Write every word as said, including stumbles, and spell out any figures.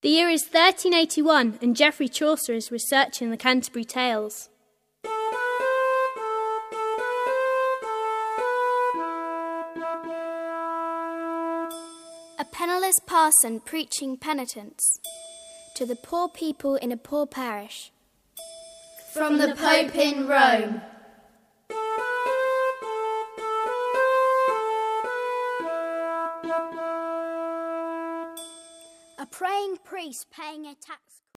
The year is thirteen eighty-one and Geoffrey Chaucer is researching the Canterbury Tales. A penniless parson preaching penitence to the poor people in a poor parish. From the Pope in Rome. A praying priest paying a tax.